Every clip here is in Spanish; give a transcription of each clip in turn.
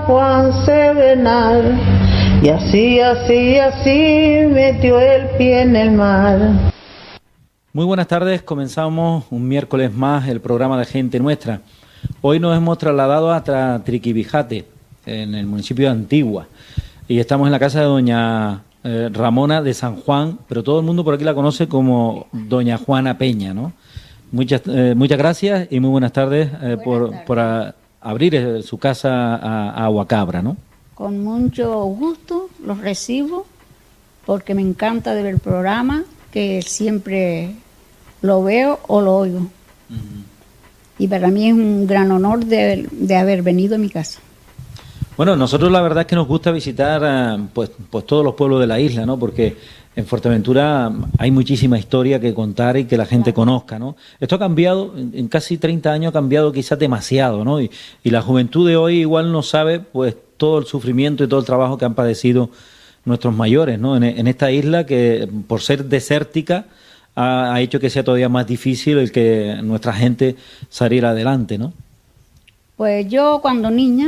Juan Serenal, y así, así, así metió el pie en el mar. Muy buenas tardes, comenzamos un miércoles más el programa de Gente Nuestra. Hoy nos hemos trasladado hasta Triquibijate, en el municipio de Antigua, y estamos en la casa de doña Ramona de San Juan, pero todo el mundo por aquí la conoce como doña Juana Peña, ¿no? Muchas gracias y muy buenas tardes, por abrir su casa a Aguacabra, ¿no? Con mucho gusto los recibo, porque me encanta de ver el programa, que siempre lo veo o lo oigo. Uh-huh. Y para mí es un gran honor de haber venido a mi casa. Bueno, nosotros la verdad es que nos gusta visitar pues todos los pueblos de la isla, ¿no? Porque en Fuerteventura hay muchísima historia que contar y que la gente conozca, ¿no? Esto ha cambiado, en casi 30 años ha cambiado quizás demasiado, ¿no? Y la juventud de hoy igual no sabe pues todo el sufrimiento y todo el trabajo que han padecido nuestros mayores, ¿no? En esta isla que por ser desértica ha hecho que sea todavía más difícil el que nuestra gente saliera adelante, ¿no? Pues yo cuando niña,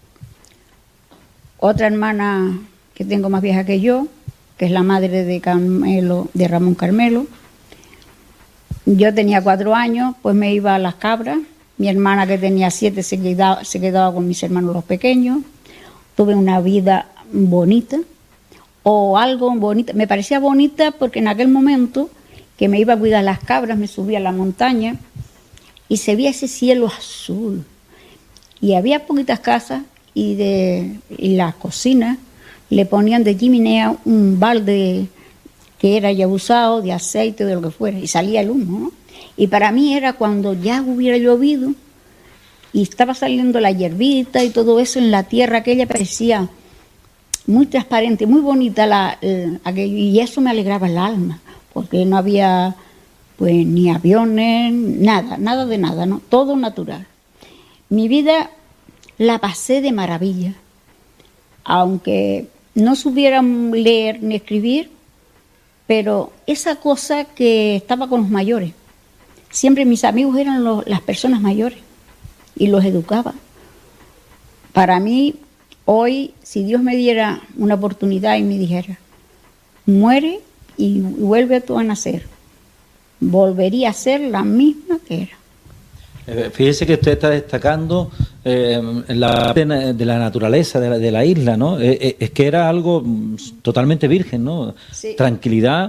otra hermana que tengo más vieja que yo, que es la madre de Carmelo, de Ramón Carmelo, yo tenía 4 años, pues me iba a Las Cabras. Mi hermana que tenía 7 se quedaba con mis hermanos los pequeños. Tuve una vida bonita, o algo bonita, me parecía bonita porque en aquel momento que me iba a cuidar Las Cabras, me subía a la montaña y se veía ese cielo azul. Y había poquitas casas y las cocinas le ponían de chimenea un balde que era ya usado, de aceite, de lo que fuera, y salía el humo, ¿no? Y para mí era cuando ya hubiera llovido y estaba saliendo la hierbita y todo eso en la tierra, aquella parecía muy transparente, muy bonita aquello, y eso me alegraba el alma, porque no había pues ni aviones, nada de nada, ¿no? Todo natural. Mi vida la pasé de maravilla, aunque no supiera leer ni escribir, pero esa cosa que estaba con los mayores. Siempre mis amigos eran las personas mayores y los educaba. Para mí, hoy, si Dios me diera una oportunidad y me dijera, muere y vuelve tú a nacer, volvería a ser la misma que era. Fíjese que usted está destacando la de la naturaleza de la isla, ¿no? Es que era algo totalmente virgen, ¿no? Sí. Tranquilidad,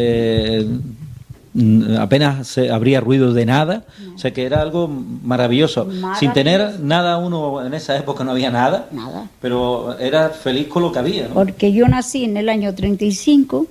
apenas habría ruido de nada, no. O sea que era algo maravilloso. Sin tener nada, uno en esa época no había nada, pero era feliz con lo que había, ¿no? Porque yo nací en el año 35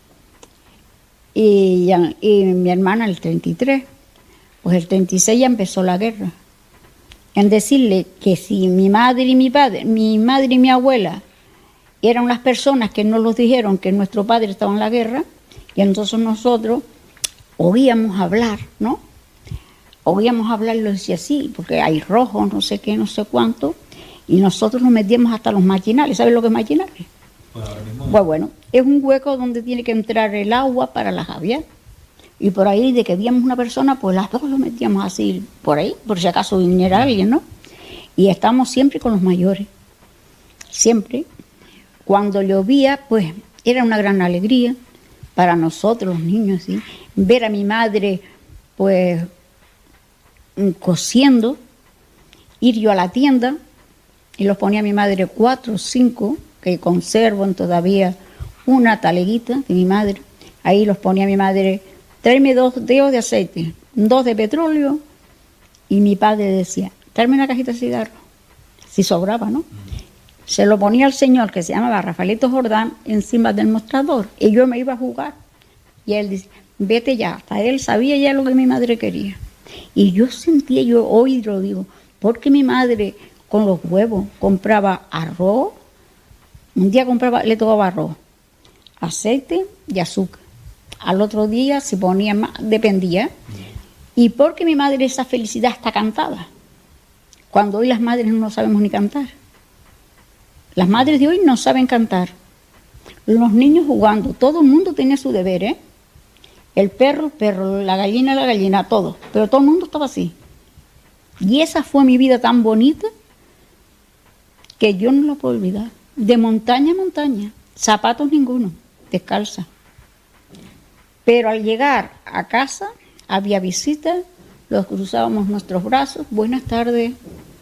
y mi hermana en el 33. Pues el 36 ya empezó la guerra. En decirle que si mi madre y mi abuela eran las personas que nos los dijeron que nuestro padre estaba en la guerra, y entonces nosotros oíamos hablar, ¿no? Oíamos hablar, lo decía así, porque hay rojos, no sé qué, no sé cuánto, y nosotros nos metíamos hasta los maquinales. ¿Sabes lo que es maquinales? Pues bueno, es un hueco donde tiene que entrar el agua para la javia. Y por ahí, de que víamos una persona, pues las dos lo metíamos así, por ahí, por si acaso viniera alguien, ¿no? Y estábamos siempre con los mayores, siempre. Cuando llovía, pues era una gran alegría para nosotros, los niños, ¿sí? Ver a mi madre, pues, cosiendo, ir yo a la tienda, y los ponía mi madre 4 o 5, que conservan todavía una taleguita de mi madre. Ahí los ponía mi madre, tráeme 2 dedos de aceite, 2 de petróleo, y mi padre decía, tráeme una cajita de cigarros, si sobraba, ¿no? Se lo ponía el señor, que se llamaba Rafaelito Jordán, encima del mostrador, y yo me iba a jugar, y él dice, vete ya, hasta él sabía ya lo que mi madre quería. Y yo sentía, yo hoy lo digo, porque mi madre con los huevos compraba arroz, un día le tocaba arroz, aceite y azúcar. Al otro día se ponía más, dependía. Y porque mi madre esa felicidad está cantada. Cuando hoy las madres no sabemos ni cantar. Las madres de hoy no saben cantar. Los niños jugando, todo el mundo tenía su deber, ¿eh? El perro, la gallina, todo. Pero todo el mundo estaba así. Y esa fue mi vida tan bonita que yo no lo puedo olvidar. De montaña a montaña, zapatos ninguno, descalza. Pero al llegar a casa, había visita, los cruzábamos nuestros brazos, buenas tardes,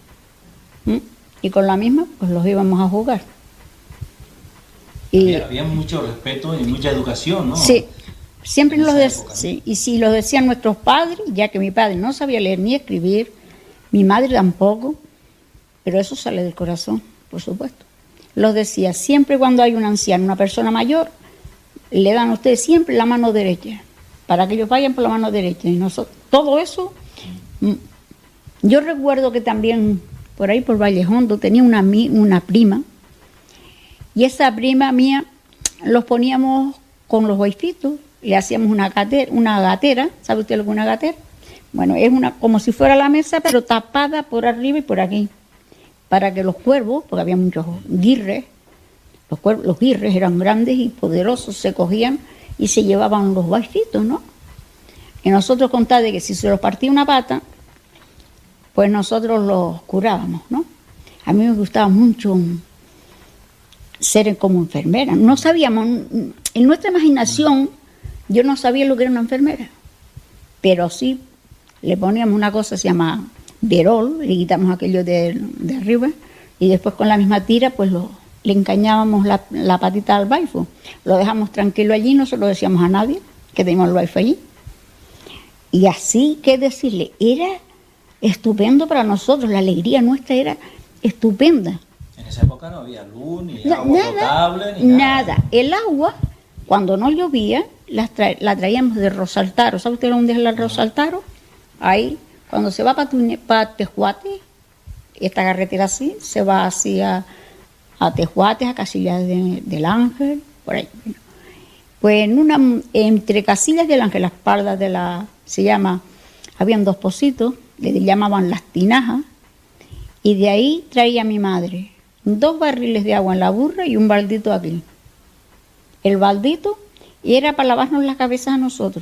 y con la misma, pues los íbamos a jugar. Y había mucho respeto y mucha educación, ¿no? sí, siempre En nos esa decían, época, ¿no? sí, y si los decían nuestros padres, ya que mi padre no sabía leer ni escribir, mi madre tampoco, pero eso sale del corazón, por supuesto. Los decía, siempre cuando hay un anciano, una persona mayor, le dan a ustedes siempre la mano derecha, para que ellos vayan por la mano derecha. Y nosotros, todo eso, yo recuerdo que también por ahí por Vallejondo tenía una prima, y esa prima mía los poníamos con los waifitos, le hacíamos una gatera, ¿sabe usted lo que es una gatera? Bueno, es como si fuera la mesa, pero tapada por arriba y por aquí, para que los cuervos, porque había muchos guirres, los guirres eran grandes y poderosos, se cogían y se llevaban los waifitos, ¿no? Y nosotros contamos de que si se los partía una pata, pues nosotros los curábamos, ¿no? A mí me gustaba mucho ser como enfermera. No sabíamos, en nuestra imaginación, yo no sabía lo que era una enfermera, pero sí le poníamos una cosa que se llama verol, le quitamos aquello de arriba y después con la misma tira pues le encañábamos la patita al baifo, lo dejamos tranquilo allí, no se lo decíamos a nadie que teníamos el baifo allí. Y así, ¿qué decirle? Era estupendo para nosotros, la alegría nuestra era estupenda. En esa época no había luz, ni agua potable, ni nada. El agua, cuando no llovía, la traíamos de Rosaltaro. ¿Sabe usted dónde es el Rosaltaro? Ahí, cuando se va para Tejuate, esta carretera así, se va así a Tejuate, a Casillas del Ángel, por ahí. Pues entre Casillas del Ángel, las pardas habían dos pocitos, le llamaban las tinajas, y de ahí traía mi madre 2 barriles de agua en la burra y un baldito aquí. El baldito y era para lavarnos la cabeza a nosotros.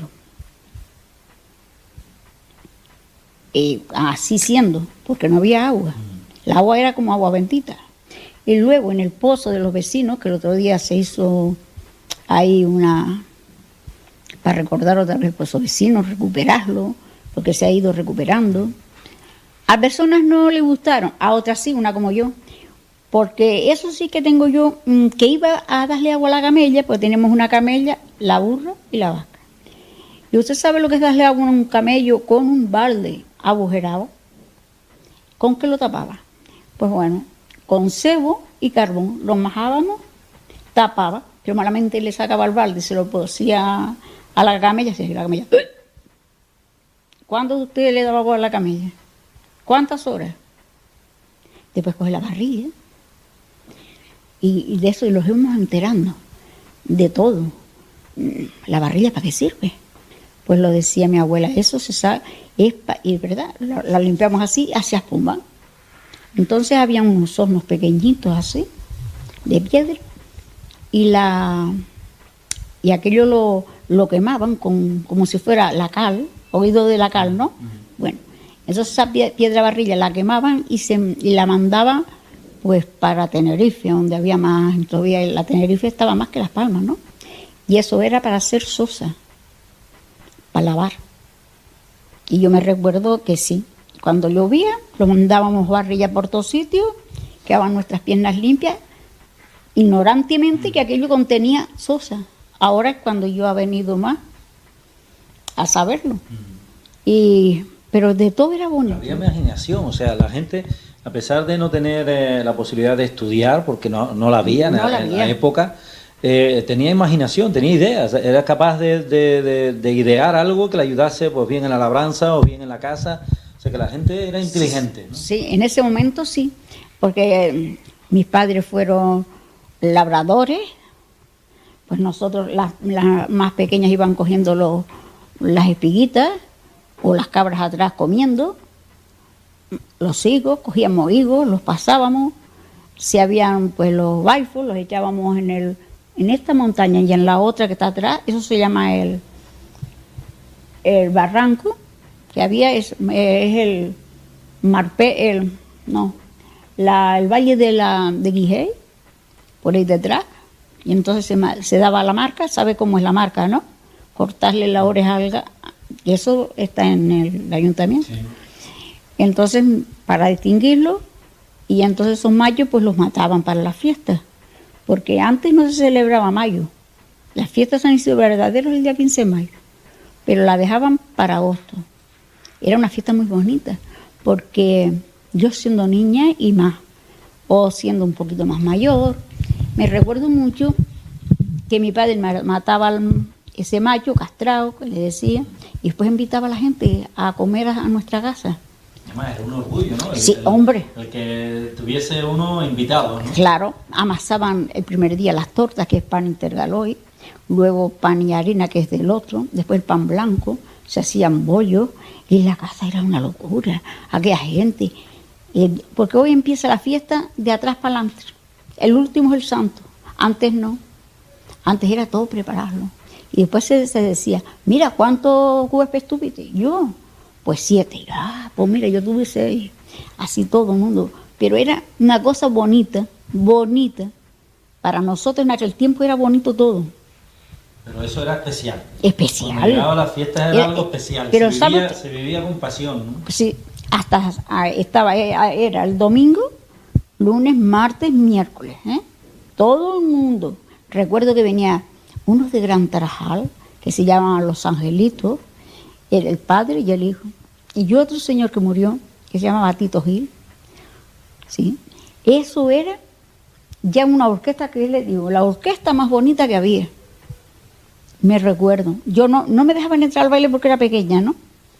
Y así siendo, porque no había agua. El agua era como agua bendita. Y luego en el pozo de los vecinos, que el otro día se hizo ahí para recordar otra vez el pozo vecinos, recuperarlo, porque se ha ido recuperando. A personas no le gustaron, a otras sí, una como yo. Porque eso sí que tengo yo, que iba a darle agua a la camella, pues tenemos una camella, la burra y la vaca. ¿Y usted sabe lo que es darle agua a un camello con un balde agujerado? ¿Con qué lo tapaba? Pues bueno, con cebo y carbón, lo majábamos, tapaba, pero malamente le sacaba el balde, se lo posía a la camella, y la camella. ¿Cuándo usted le daba agua a la camella? ¿Cuántas horas? Después coge la barriga. Y de eso los íbamos enterando, de todo. ¿La barriga para qué sirve? Pues lo decía mi abuela, eso se sabe, y verdad, la limpiamos así, hacia espuma. Entonces había unos hornos pequeñitos así, de piedra, y aquello lo quemaban como si fuera la cal, oído de la cal, ¿no? Bueno, entonces esa piedra barrilla la quemaban y la mandaban pues para Tenerife, donde había más, todavía la Tenerife estaba más que Las Palmas, ¿no? Y eso era para hacer sosa, para lavar. Y yo me recuerdo que sí, cuando llovía, lo mandábamos barrilla por todos sitios, quedaban nuestras piernas limpias, ignorantemente que aquello contenía sosa. Ahora es cuando yo he venido más a saberlo. Pero de todo era bonito. Había imaginación, o sea, la gente, a pesar de no tener la posibilidad de estudiar, porque no la había en la época, tenía imaginación, tenía ideas, era capaz de idear algo que le ayudase pues bien en la labranza o bien en la casa, o sea que la gente era inteligente, ¿no? Sí, en ese momento sí, porque mis padres fueron labradores, pues nosotros las más pequeñas iban cogiendo las espiguitas o las cabras atrás comiendo, los higos, cogíamos higos, los pasábamos, si habían pues los baifos, los echábamos en esta montaña y en la otra que está atrás, eso se llama el barranco que había, es el el valle de Guijé, por ahí detrás, y entonces se daba la marca, ¿sabe cómo es la marca, no? Cortarle la oreja al eso está en el ayuntamiento. Sí. Entonces, para distinguirlo, y entonces esos mayos pues los mataban para las fiestas, porque antes no se celebraba mayo. Las fiestas han sido verdaderas el día 15 de mayo, pero la dejaban para agosto. Era una fiesta muy bonita, porque yo siendo niña y más, o siendo un poquito más mayor, me recuerdo mucho que mi padre mataba ese mayo castrado, que le decía, y después invitaba a la gente a comer a nuestra casa. Además, era un orgullo, ¿no? Sí, hombre. El que tuviese uno invitado, ¿no? Claro, amasaban el primer día las tortas, que es pan intergaloy, luego pan y harina, que es del otro, después el pan blanco, se hacían bollos, y la casa era una locura, aquella gente. Porque hoy empieza la fiesta de atrás para adelante. El último es el santo, antes no. Antes era todo prepararlo. Y después se decía, mira, ¿cuántos huéspedes tuviste? Yo, pues 7. Pues mira, yo tuve 6. Así todo el mundo. Pero era una cosa bonita, bonita. Para nosotros en aquel tiempo era bonito todo. Pero eso era especial. Especial. Cuando llegaba a las fiestas era algo especial. Pero se vivía con pasión, ¿no? Sí, era el domingo, lunes, martes, miércoles, ¿eh? Todo el mundo. Recuerdo que venía unos de Gran Tarajal, que se llamaban Los Angelitos, el padre y el hijo. Y otro señor que murió, que se llamaba Tito Gil. ¿Sí? Eso era ya una orquesta, que les digo, la orquesta más bonita que había. Me recuerdo. Yo no me dejaban entrar al baile porque era pequeña, ¿no?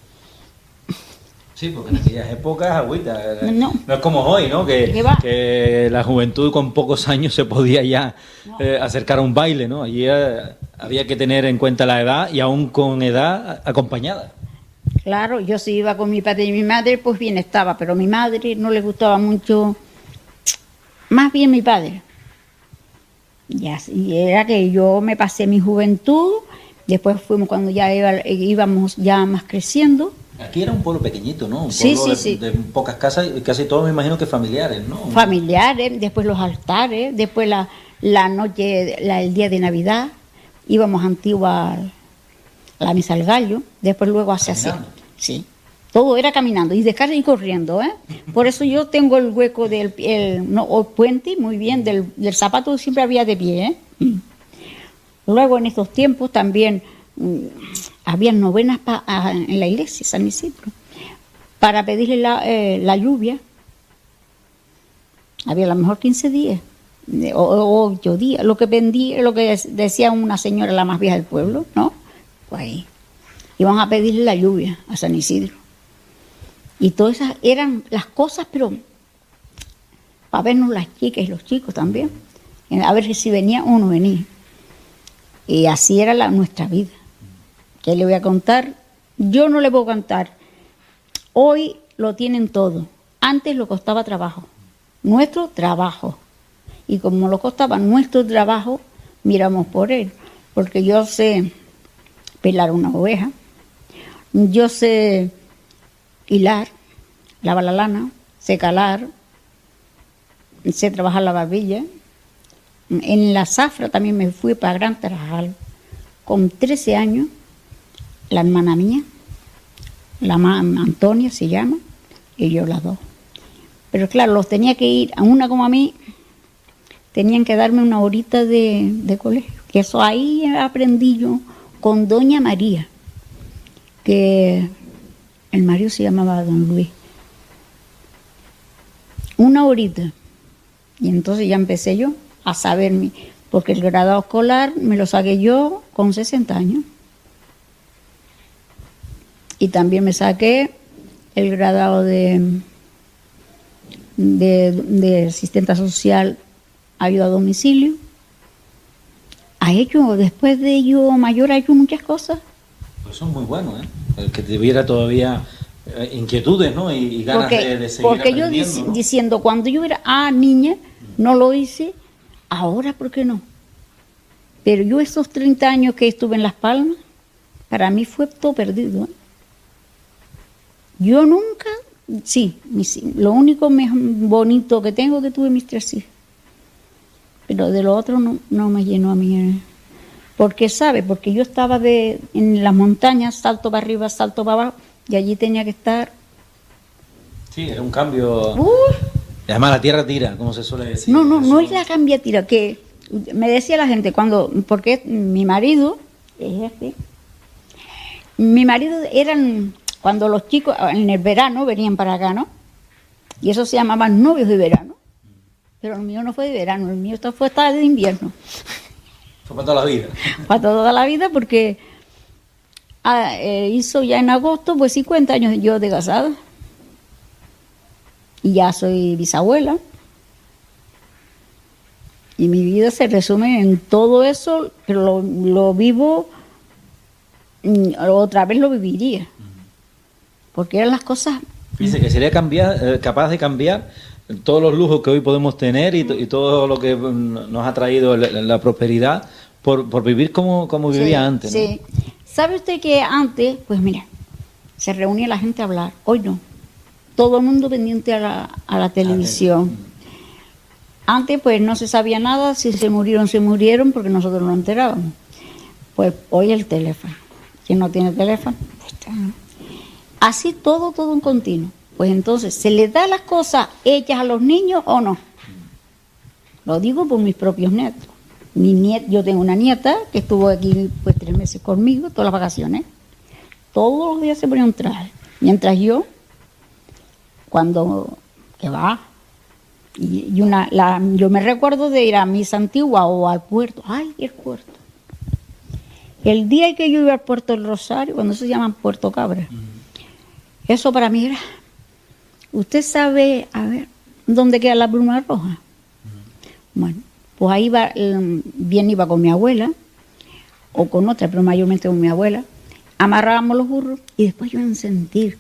Sí, porque en aquellas épocas, agüita, no es como hoy, ¿no? Que la juventud con pocos años se podía ya acercar a un baile, ¿no? Allí había que tener en cuenta la edad y aún con edad acompañada. Claro, yo sí iba con mi padre y mi madre, pues bien estaba, pero a mi madre no le gustaba mucho, más bien mi padre. Y era que yo me pasé mi juventud, después fuimos cuando ya íbamos ya más creciendo. Aquí era un pueblo pequeñito, ¿no? Un sí, pueblo sí. De pocas casas y casi todos me imagino que familiares, ¿no? Familiares, después los altares, después la noche, el día de Navidad, íbamos a Antigua a la misa al gallo, después luego hacia sí. Todo era caminando y descarga y corriendo, ¿eh? Por eso yo tengo el hueco el puente, muy bien, del zapato siempre había de pie, ¿eh? Luego en estos tiempos también había novenas en la iglesia, San Isidro, para pedirle la lluvia. Había a lo mejor 15 días, o 8 días, lo que decía una señora, la más vieja del pueblo, ¿no? Pues ahí iban a pedirle la lluvia a San Isidro. Y todas esas eran las cosas, pero para vernos las chicas y los chicos también, a ver si venía o no venía. Y así era nuestra vida. ¿Qué le voy a contar? Yo no le puedo contar. Hoy lo tienen todo. Antes lo costaba trabajo. Nuestro trabajo. Y como lo costaba nuestro trabajo, miramos por él. Porque yo sé pelar una oveja. Yo sé hilar, lavar la lana, sé calar, sé trabajar la barbilla. En la zafra también me fui para Gran Tarajal. Con 13 años, la hermana mía, la Antonia se llama, y yo las dos. Pero claro, los tenía que ir, a una como a mí, tenían que darme una horita de colegio. Que eso ahí aprendí yo con doña María, que el marido se llamaba don Luis. Una horita. Y entonces ya empecé yo a saberme, porque el graduado escolar me lo saqué yo con 60 años. Y también me saqué el graduado de asistente social, ayuda a domicilio. Después de ello mayor, ha hecho muchas cosas. Pues son muy buenos, ¿eh? El que tuviera todavía inquietudes, ¿no? Y ganas de seguir porque aprendiendo, yo ¿no? diciendo, cuando yo era niña, no lo hice, ahora ¿por qué no? Pero yo esos 30 años que estuve en Las Palmas, para mí fue todo perdido, ¿eh? Yo nunca Sí, lo único más bonito que tengo es que tuve mis 3 hijos. Pero de lo otro no me llenó a mí. Porque, ¿sabe? Porque yo estaba en las montañas, salto para arriba, salto para abajo, y allí tenía que estar. Sí, era un cambio. Además, la tierra tira, como se suele decir. No es la cambia tira, que me decía la gente, porque mi marido, cuando los chicos en el verano venían para acá, ¿no? Y eso se llamaban novios de verano. Pero el mío no fue de verano, el mío fue de invierno. Fue para toda la vida. Para toda la vida, porque hizo ya en agosto, pues 50 años yo de casada. Y ya soy bisabuela. Y mi vida se resume en todo eso, pero lo vivo, otra vez lo viviría. Porque eran las cosas... Dice que sería capaz de cambiar todos los lujos que hoy podemos tener y todo lo que nos ha traído la prosperidad por vivir como vivía antes, ¿no? Sí. ¿Sabe usted que antes, pues mira, se reunía la gente a hablar? Hoy no. Todo el mundo pendiente a la televisión. Antes pues no se sabía nada, si se murieron porque nosotros no enterábamos. Pues hoy el teléfono. ¿Quién no tiene teléfono? Así todo en continuo. Pues entonces, ¿se les da las cosas hechas a los niños o no? Lo digo por mis propios nietos. Yo tengo una nieta que estuvo aquí pues 3 meses conmigo, todas las vacaciones. Todos los días se ponía un traje. Mientras yo, yo me recuerdo de ir a misa antigua o al puerto. ¡Ay, el puerto! El día que yo iba al puerto del Rosario, cuando se llaman Puerto Cabra, eso para mí era... ¿Usted sabe, dónde queda la Pluma Roja? Bueno, pues ahí iba con mi abuela, o con otra, pero mayormente con mi abuela. Amarrábamos los burros y después yo en sentir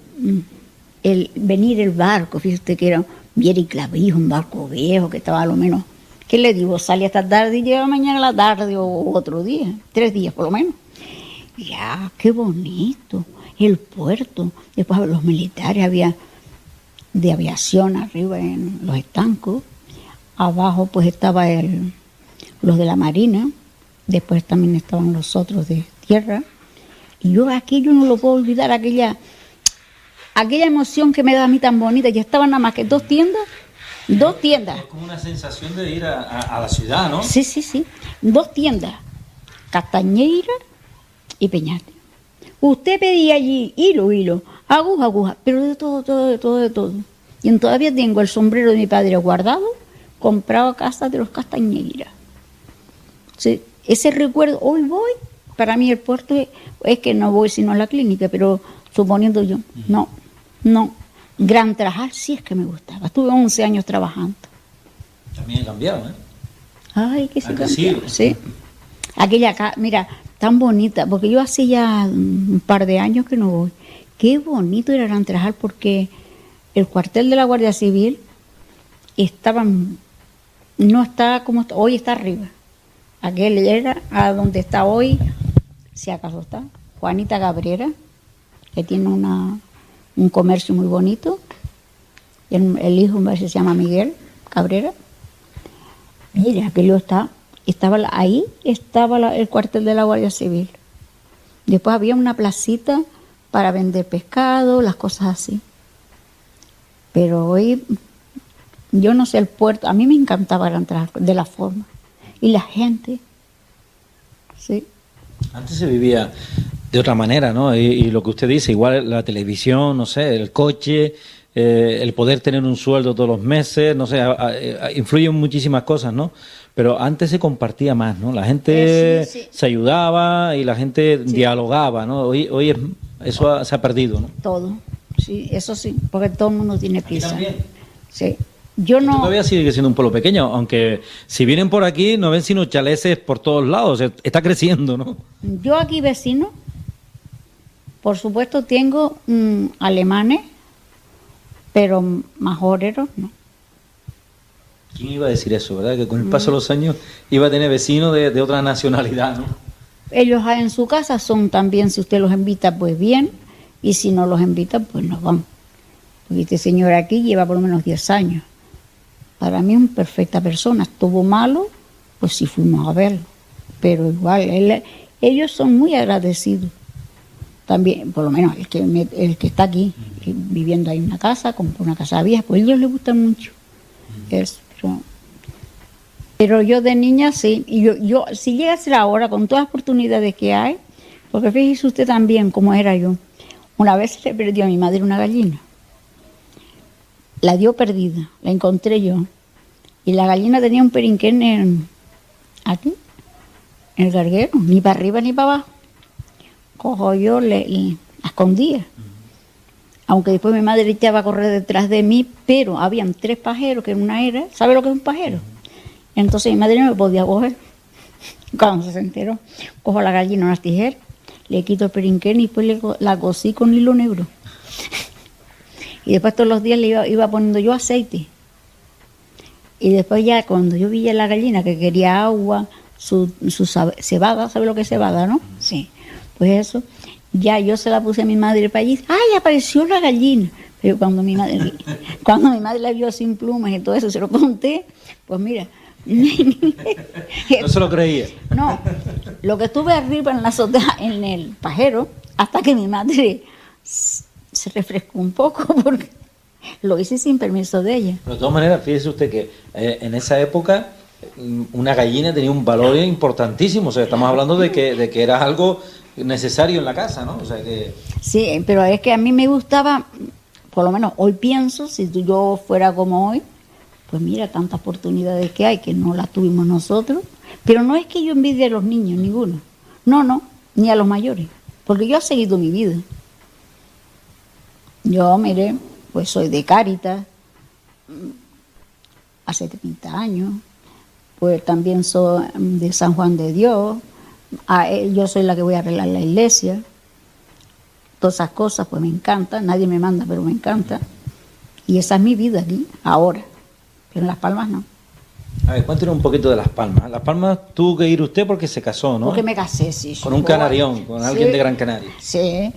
venir el barco, fíjate que era Viera y Clavijo, un barco viejo que estaba a lo menos, ¿qué le digo? Salía esta tarde y llegaba mañana a la tarde o otro día, 3 días por lo menos. Ya, qué bonito, el puerto. Después los militares había de aviación arriba en los estancos, abajo pues estaba los de la marina, después también estaban los otros de tierra, y yo no lo puedo olvidar, aquella emoción que me da a mí tan bonita. Ya estaban nada más que 2 tiendas. Es como una sensación de ir a la ciudad, ¿no? Sí, 2 tiendas, Castañeira y Peñate. Usted pedía allí hilo, aguja, pero de todo. Y todavía tengo el sombrero de mi padre guardado, comprado a casa de los Castañeira. Sí, ese recuerdo, hoy voy, para mí el puerto es que no voy sino a la clínica, pero suponiendo yo, no. Gran Trajal sí es que me gustaba. Estuve 11 años trabajando. También ha cambiado, ¿eh? Ay, que sí cambió. Sí. Aquella, mira, tan bonita, porque yo hace ya un par de años que no voy. Qué bonito era Gran Trajal, porque el cuartel de la Guardia Civil no está como está, hoy está arriba. Aquel era a donde está hoy, si acaso está, Juanita Cabrera, que tiene un comercio muy bonito. El hijo se llama Miguel Cabrera. Mira, aquello ahí estaba el cuartel de la Guardia Civil. Después había una placita para vender pescado, las cosas así. Pero hoy, yo no sé, el puerto, a mí me encantaba entrar de la forma. Y la gente, sí. Antes se vivía de otra manera, ¿no? Y lo que usted dice, igual la televisión, no sé, el coche, el poder tener un sueldo todos los meses, no sé, influyen muchísimas cosas, ¿no? Pero antes se compartía más, ¿no? La gente se ayudaba y la gente dialogaba, ¿no? Hoy eso se ha perdido, ¿no? Todo, sí, eso sí, porque todo el mundo tiene prisa. ¿Aquí también? Sí. Yo no... Todavía sigue siendo un pueblo pequeño, aunque si vienen por aquí no ven sino chaleces por todos lados, está creciendo, ¿no? Yo aquí vecino, por supuesto tengo alemanes, pero majoreros no. ¿Quién iba a decir eso, verdad? Que con el paso de los años iba a tener vecinos de otra nacionalidad, ¿no? Ellos en su casa son también, si usted los invita, pues bien, y si no los invita, pues nos van. Porque este señor aquí lleva por lo menos 10 años. Para mí es una perfecta persona. Estuvo malo, pues sí fuimos a verlo. Pero igual, ellos son muy agradecidos. También, por lo menos el que está aquí, viviendo ahí en una casa, compró una casa vieja, pues a ellos les gusta mucho. Eso, pero yo de niña sí, y yo si llega a ser ahora, con todas las oportunidades que hay, porque fíjese usted también cómo era yo. Una vez se le perdió a mi madre una gallina. La dio perdida, la encontré yo. Y la gallina tenía un perinquén aquí, en el garguero, ni para arriba ni para abajo. Cojo yo, la escondía. Aunque después mi madre echaba a correr detrás de mí, pero habían 3 pajeros, que una era, ¿sabe lo que es un pajero? Entonces mi madre no me podía coger. Cuando se enteró, cojo la gallina unas tijeras, le quito el perinquén y después la cosí con hilo negro. Y después todos los días le iba poniendo yo aceite. Y después ya cuando yo vi a la gallina que quería agua, su cebada, ¿sabe lo que es cebada, no? Sí. Pues eso, ya yo se la puse a mi madre para allí. ¡Ay, apareció la gallina! Pero cuando mi madre la vio sin plumas y todo eso, se lo conté, pues mira. No se lo creía. No, lo que estuve arriba en la azotea, en el pajero, hasta que mi madre se refrescó un poco, porque lo hice sin permiso de ella. Pero de todas maneras, fíjese usted que en esa época una gallina tenía un valor importantísimo. O sea, estamos hablando de que era algo necesario en la casa, ¿no? O sea que... Sí, pero es que a mí me gustaba, por lo menos hoy pienso, si yo fuera como hoy, pues mira, tantas oportunidades que hay que no las tuvimos nosotros. Pero no es que yo envidie a los niños, ninguno. No, ni a los mayores, porque yo he seguido mi vida. Yo, mire, pues soy de Cáritas, hace 30 años, pues también soy de San Juan de Dios. Yo soy la que voy a arreglar la iglesia. Todas esas cosas pues me encantan, nadie me manda, pero me encanta. Y esa es mi vida aquí, ahora. Pero en Las Palmas no. A ver, cuéntenos un poquito de Las Palmas. Las Palmas tuvo que ir usted porque se casó, ¿no? Porque me casé, sí. Con un canarión, con alguien de Gran Canaria. Sí.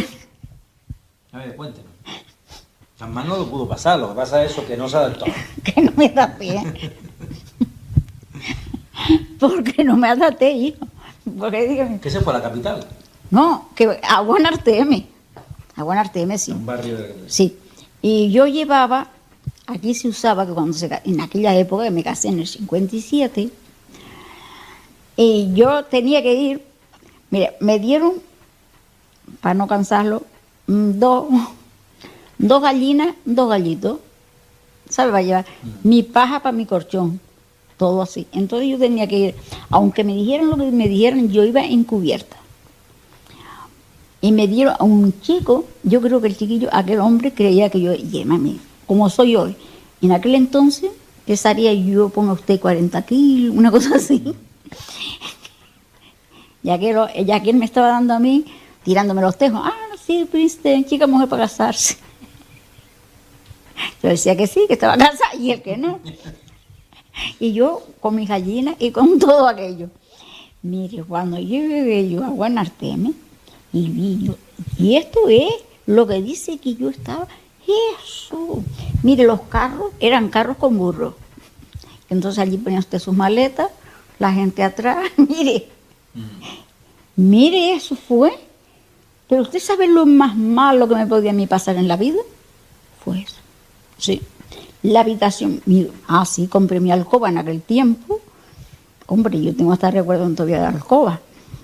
A ver, cuéntenos. San Juan no lo pudo pasar, lo que pasa es eso, que no se adaptó. Que no me da pie. Porque no me adapté, hijo. Porque dígame. ¿Qué se fue a la capital? No, que a Guanarteme. A Guanarteme, sí. Un barrio de... Sí. Y yo llevaba, aquí se usaba que cuando en aquella época, que me casé en el 57, y yo tenía que ir, mira, me dieron, para no cansarlo, dos gallinas, 2 gallitos, ¿sabes? Va a llevar mi paja para mi colchón, todo así. Entonces yo tenía que ir, aunque me dijeran lo que me dijeran, yo iba encubierta. Y me dieron a un chico, yo creo que el chiquillo, aquel hombre creía que yo, mami, como soy hoy, en aquel entonces pesaría yo, ponga usted 40 kilos, una cosa así. Ya que él me estaba dando a mí, tirándome los tejos, sí, viste, chica mujer para casarse. Yo decía que sí, que estaba casada, y él que no. Y yo con mis gallinas y con todo aquello. Mire, cuando yo llegué yo a Guanarteme, y vi yo, y esto es lo que dice que yo estaba, eso. Mire, los carros eran carros con burros. Entonces allí ponía usted sus maletas, la gente atrás, mire, eso fue. Pero usted sabe lo más malo que me podía a mí pasar en la vida, fue eso. Sí, la habitación, sí, compré mi alcoba en aquel tiempo. Hombre, yo tengo hasta recuerdo todavía de la alcoba.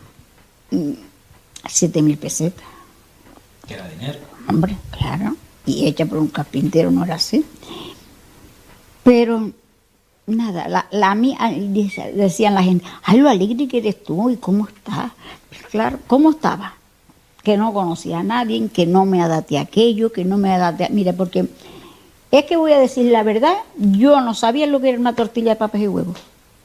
7.000 pesetas. ¿Qué era dinero? Hombre, claro. Y hecha por un carpintero, no era así. Pero, nada, la mía, decían la gente, ay, lo alegre que eres tú, y cómo estás. Pero claro, ¿cómo estaba? Que no conocía a nadie, que no me adapté a aquello, que no me adapté a... Mira, porque es que voy a decir la verdad, yo no sabía lo que era una tortilla de papas y huevos.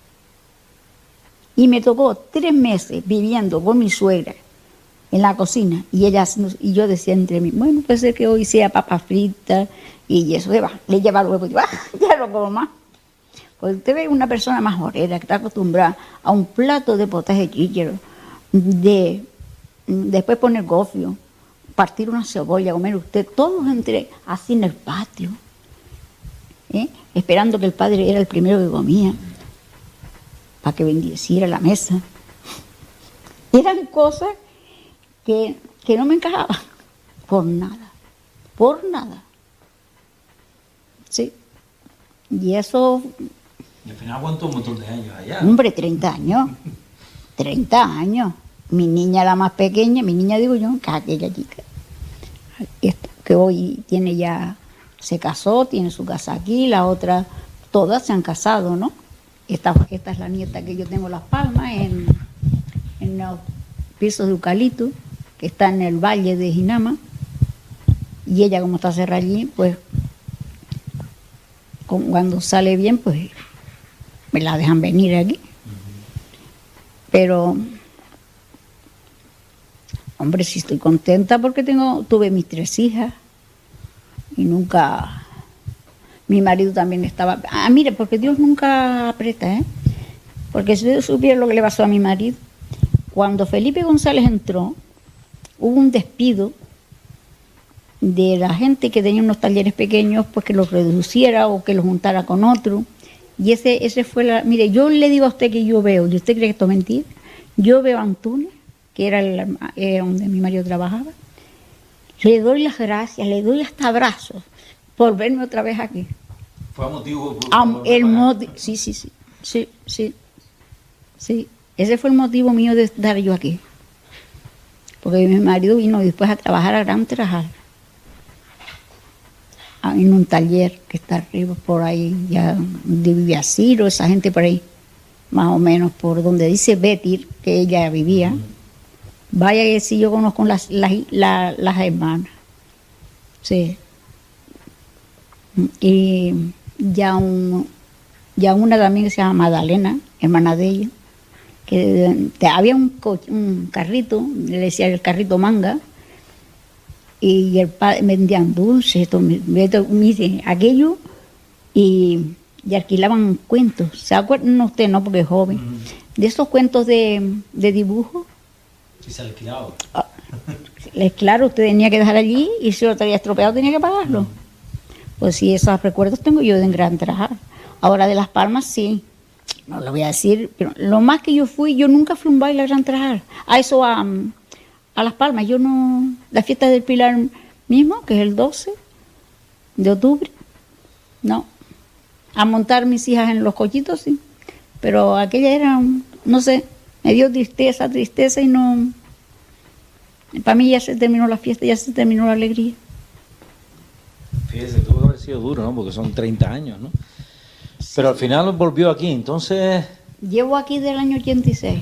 Y me tocó 3 meses viviendo con mi suegra en la cocina, y yo decía entre mí, bueno, puede ser que hoy sea papas fritas y eso, le lleva el huevo y digo, ya lo como más. Pues usted ve una persona más orera que está acostumbrada a un plato de potaje chícharo, después poner gofio, partir una cebolla, comer usted, todos entre así en el patio, esperando que el padre era el primero que comía, para que bendiciera la mesa. Eran cosas que no me encajaban, por nada. Sí. Y eso... Y al final aguantó un montón de años allá. Hombre, 30 años. 30 años. Mi niña, la más pequeña, mi niña digo yo, que es aquella chica, que hoy tiene ya, se casó, tiene su casa aquí, la otra, todas se han casado, ¿no? Esta es la nieta que yo tengo en Las Palmas, en los pisos de eucalipto, que está en el valle de Jinama, y ella como está cerrada allí, pues cuando sale bien, pues me la dejan venir aquí. Pero, hombre, sí estoy contenta porque tuve mis 3 hijas y nunca... Mi marido también estaba... mire, porque Dios nunca aprieta, ¿eh? Porque si yo supiera lo que le pasó a mi marido, cuando Felipe González entró, hubo un despido de la gente que tenía unos talleres pequeños, pues que los reduciera o que los juntara con otro. Y ese fue la... Mire, yo le digo a usted que yo veo, ¿y usted cree que esto es mentira? Yo veo a Antunes, que era donde mi marido trabajaba, le doy las gracias, le doy hasta abrazos por verme otra vez aquí. ¿Fue motivo? Sí. Ese fue el motivo mío de estar yo aquí. Porque mi marido vino después a trabajar a Gran Trajal, en un taller que está arriba por ahí, ya de Viviaciro, esa gente por ahí, más o menos por donde dice Betty, que ella vivía. Vaya que sí, yo conozco las hermanas. Sí. Y ya una también que se llama Magdalena, hermana de ella, que había un carrito, le decía el carrito manga, y el padre vendían dulces, mire, aquello, y alquilaban cuentos. ¿Se acuerdan usted? No, porque es joven. De esos cuentos de dibujo. Sí, se alquilaba. Claro, usted tenía que dejar allí y si lo traía estropeado tenía que pagarlo. Pues sí, esos recuerdos tengo yo de Gran Trajal. Ahora de Las Palmas sí, no lo voy a decir, pero lo más que yo nunca fui a un baile a Gran Trajal. A Las Palmas, yo no... La fiesta del Pilar mismo, que es el 12 de octubre, no. A montar mis hijas en los cochitos, sí. Pero aquella era, no sé, me dio tristeza y no... Para mí ya se terminó la fiesta, ya se terminó la alegría. Fíjese, tuvo que haber sido duro, ¿no? Porque son 30 años, ¿no? Sí. Pero al final volvió aquí, entonces... Llevo aquí del año 86.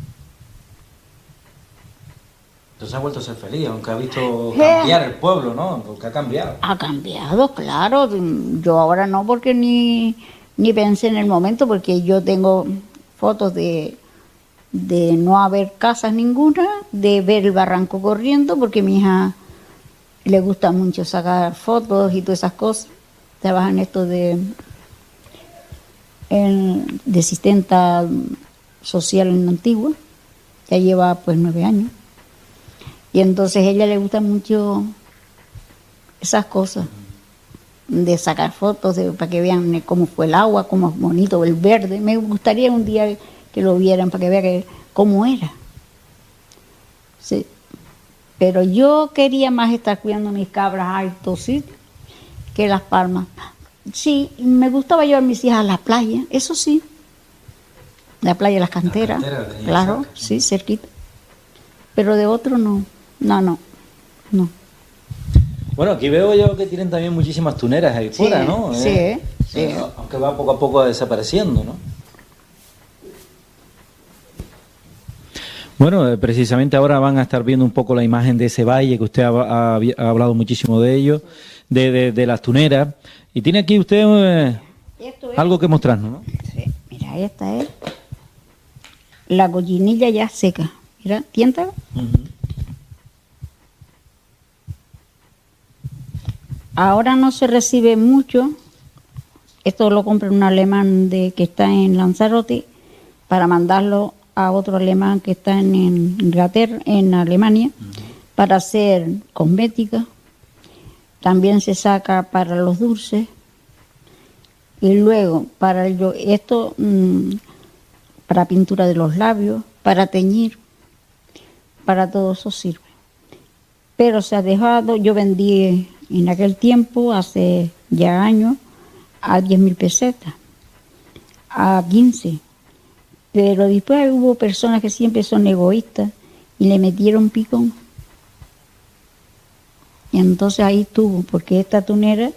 Entonces ha vuelto a ser feliz, aunque ha visto cambiar el pueblo, ¿no? Porque ha cambiado. Ha cambiado, claro. Yo ahora no, porque ni pensé en el momento, porque yo tengo fotos de no haber casas ninguna, de ver el barranco corriendo, porque a mi hija le gusta mucho sacar fotos y todas esas cosas. Trabaja en esto de asistenta social en Antigua. Ya lleva pues 9 años. Y entonces a ella le gusta mucho esas cosas, de sacar fotos, para que vean cómo fue el agua, cómo es bonito el verde. Me gustaría un día que lo vieran para que vean cómo era. Sí. Pero yo quería más estar cuidando mis cabras altos, ¿sí?, que Las Palmas. Sí, me gustaba llevar a mis hijas a la playa, eso sí. La playa de Las Canteras, claro, cerca. Sí, cerquita. Pero de otro no. No. Bueno, aquí veo yo que tienen también muchísimas tuneras ahí fuera, ¿no? Sí. Aunque va poco a poco desapareciendo, ¿no? Bueno, precisamente ahora van a estar viendo un poco la imagen de ese valle que usted ha hablado muchísimo de ello, de las tuneras. Y tiene aquí usted algo que mostrarnos, ¿no? Sí, mira, esta es la cochinilla ya seca. Mira, tiéntala. Ahora no se recibe mucho. Esto lo compra un alemán que está en Lanzarote para mandarlo a otro alemán que está en Inglaterra, en Alemania, para hacer cosmética, también se saca para los dulces, y luego para para pintura de los labios, para teñir, para todo eso sirve. Pero se ha dejado, yo vendí en aquel tiempo, hace ya años, a 10.000 pesetas, a 15. Pero después hubo personas que siempre son egoístas y le metieron picón. Y entonces ahí estuvo, porque esta tunera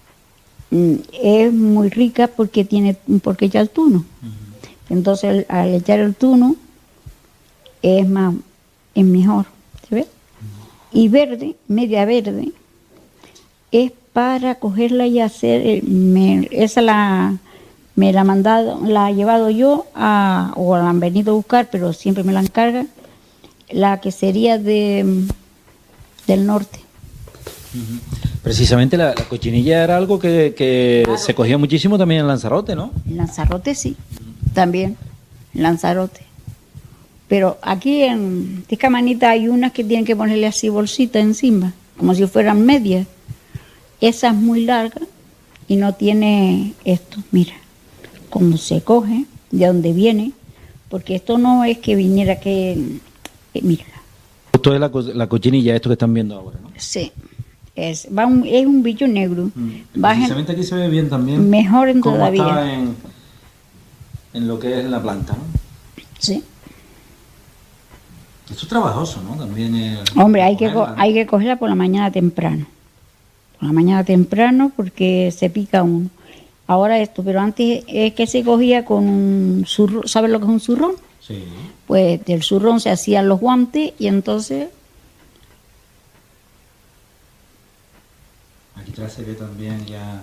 es muy rica porque echa el tuno. Entonces al echar el tuno es mejor, ¿se ve? Y verde, media verde, es para cogerla y hacer, esa me la he llevado yo o la han venido a buscar, pero siempre me la encargan, la que sería del norte. Precisamente la cochinilla era algo que claro, se cogía muchísimo también en Lanzarote, ¿no? En Lanzarote sí, también, en Lanzarote. Pero aquí en Tiscamanita hay unas que tienen que ponerle así bolsita encima, como si fueran medias. Esa es muy larga y no tiene esto, mira, cómo se coge, de dónde viene, porque esto no es que viniera mira. Esto es la cochinilla, esto que están viendo ahora, ¿no? Sí. Es un bicho negro. Precisamente aquí se ve bien también. Mejor en cómo todavía. Está en lo que es la planta, ¿no? Sí. Esto es trabajoso, ¿no? También hombre, hay que cogerla por la mañana temprano. Por la mañana temprano porque se pica uno. Ahora esto, pero antes es que se cogía con un zurrón. ¿Sabes lo que es un zurrón? Sí. Pues del zurrón se hacían los guantes y entonces... Aquí atrás se ve también ya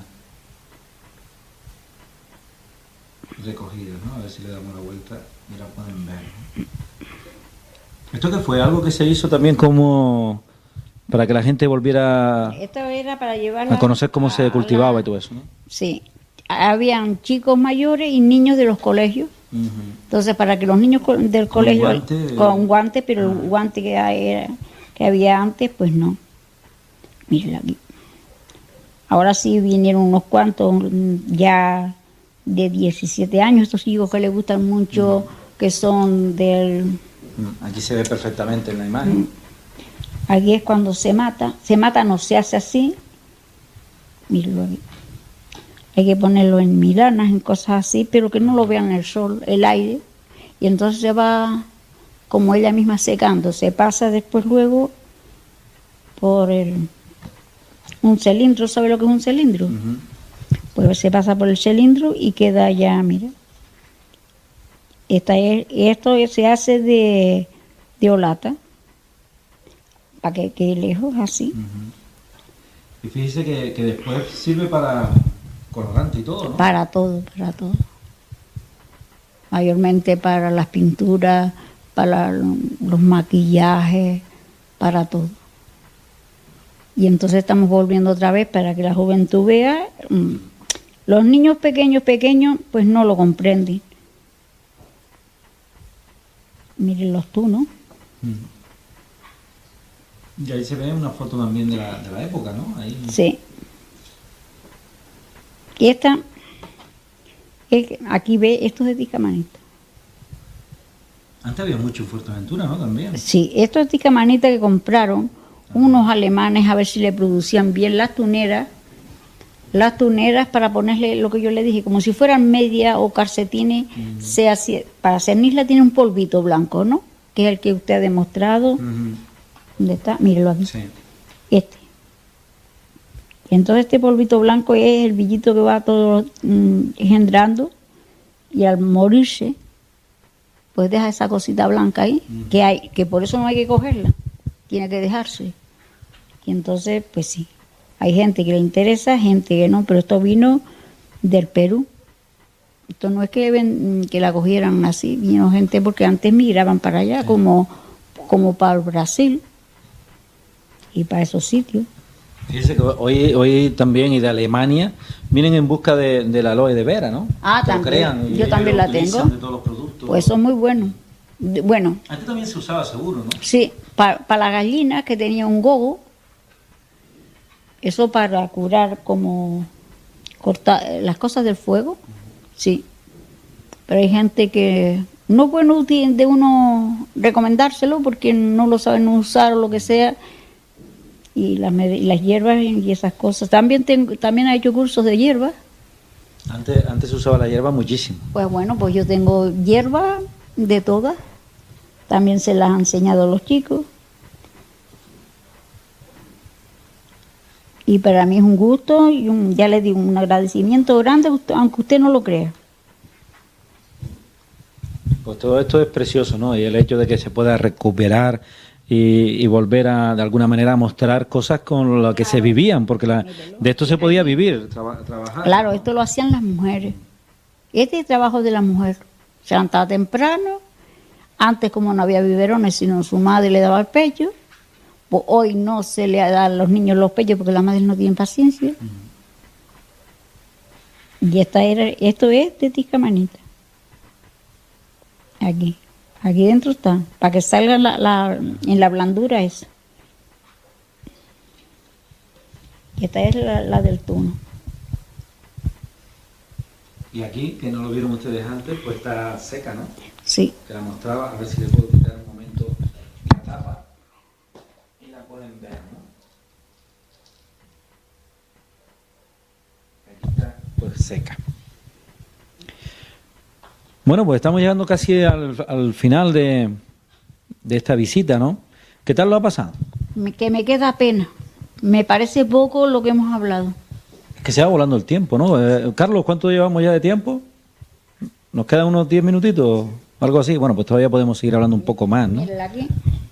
recogido, ¿no? A ver si le damos la vuelta y la pueden ver, ¿no? ¿Esto qué fue? ¿Algo que se hizo también como para que la gente volviera esto era para llevarla a conocer cómo se cultivaba y todo eso, ¿no? Sí. Habían chicos mayores y niños de los colegios. Entonces, para que los niños del colegio... Con guantes, pero el guante que había antes, pues no. Mira aquí. Ahora sí vinieron unos cuantos ya de 17 años, estos hijos que les gustan mucho, que son del... Aquí se ve perfectamente en la imagen. Aquí es cuando se mata no se hace así. Míralo aquí. Hay que ponerlo en milanas, en cosas así, pero que no lo vean el sol, el aire. Y entonces se va, como ella misma secando, se pasa después luego por un cilindro. ¿Sabe lo que es un cilindro? Pues se pasa por el cilindro y queda ya, mira. Esto se hace de holata, para que quede lejos así. Y fíjese que después sirve para colorante y todo, ¿no? Para todo. Mayormente para las pinturas, para los maquillajes, para todo. Y entonces estamos volviendo otra vez para que la juventud vea. Los niños pequeños, pues no lo comprenden. Miren los tunos. Y ahí se ve una foto también de la época, ¿no? Ahí. Sí. Y aquí ve, esto es de Tiscamanita. Antes había mucho en Fuerteventura, ¿no? También. Sí, esto es Tiscamanita que compraron unos alemanes a ver si le producían bien las tuneras para ponerle lo que yo le dije, como si fueran media o calcetines, para cernirla tiene un polvito blanco, ¿no? Que es el que usted ha demostrado. ¿Dónde está? Mírelo aquí. Sí. Entonces este polvito blanco es el villito que va todo engendrando y al morirse, pues deja esa cosita blanca ahí, que por eso no hay que cogerla, tiene que dejarse. Y entonces, pues sí, hay gente que le interesa, gente que no, pero esto vino del Perú. Esto no es que la cogieran así, vino gente porque antes migraban para allá, sí, como para el Brasil y para esos sitios. Fíjese que hoy también, y de Alemania, vienen en busca de la aloe de vera, ¿no? Ah, también. Yo también la tengo. De todos los productos. Pues son muy buenos. Bueno, Antes también se usaba seguro, ¿no? sí, para la gallina que tenía un gogo, eso para curar como cortar las cosas del fuego, sí. Pero hay gente que no es bueno de uno recomendárselo porque no lo saben usar o lo que sea. Y las hierbas y esas cosas. También ha hecho cursos de hierbas. Antes se usaba la hierba muchísimo. Pues bueno, pues yo tengo hierba de todas. También se las han enseñado a los chicos. Y para mí es un gusto y ya les digo, un agradecimiento grande, aunque usted no lo crea. Pues todo esto es precioso, ¿no? Y el hecho de que se pueda recuperar y volver de alguna manera a mostrar cosas con las que se vivían, porque de esto se podía vivir, trabajar. Claro, esto lo hacían las mujeres. Este es el trabajo de la mujer. Se levantaba temprano, antes como no había biberones, sino su madre le daba el pecho. Pues hoy no se le da a los niños los pechos porque las madres no tienen paciencia. Y esto es de Tiscamanita. Aquí dentro está, para que salga en la blandura esa. Y esta es la del tuno. Y aquí, que no lo vieron ustedes antes, pues está seca, ¿no? Sí. Que la mostraba, a ver si le puedo quitar un momento la tapa y la pueden ver, ¿no? Aquí está, pues seca. Bueno, pues estamos llegando casi al final de esta visita, ¿no? ¿Qué tal lo ha pasado? Que me queda pena. Me parece poco lo que hemos hablado. Es que se va volando el tiempo, ¿no? Carlos, ¿cuánto llevamos ya de tiempo? ¿Nos quedan unos 10 minutitos? Algo así. Bueno, pues todavía podemos seguir hablando un poco más, ¿no? Mírala aquí.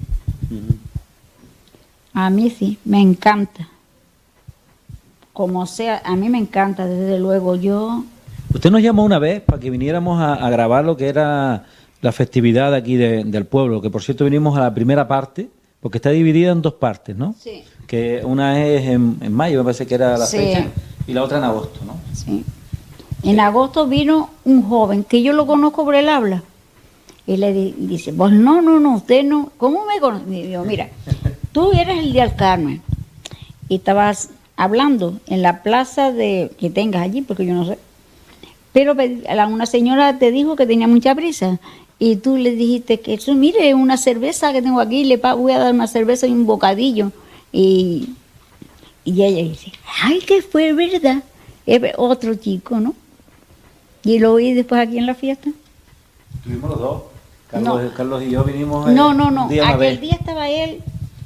A mí sí, me encanta. Como sea, a mí me encanta, desde luego. Usted nos llamó una vez para que viniéramos a grabar lo que era la festividad de aquí del pueblo, que por cierto vinimos a la primera parte, porque está dividida en dos partes, ¿no? Sí. Que una es en mayo, me parece que era la fecha, y la otra en agosto, ¿no? Sí. En agosto vino un joven, que yo lo conozco por el habla, y le dice, pues no, usted no, ¿cómo me conoce? Y digo, mira, tú eres el de Alcarmen, y estabas hablando en la plaza que tengas allí, porque yo no sé. Pero una señora te dijo que tenía mucha prisa y tú le dijiste que eso, mire, una cerveza que tengo aquí, voy a dar una cerveza y un bocadillo. Y ella dice, ay, que fue verdad. Es otro chico, ¿no? Y lo oí después aquí en la fiesta. Estuvimos los dos. No. Carlos y yo vinimos. No. Aquel día estaba él,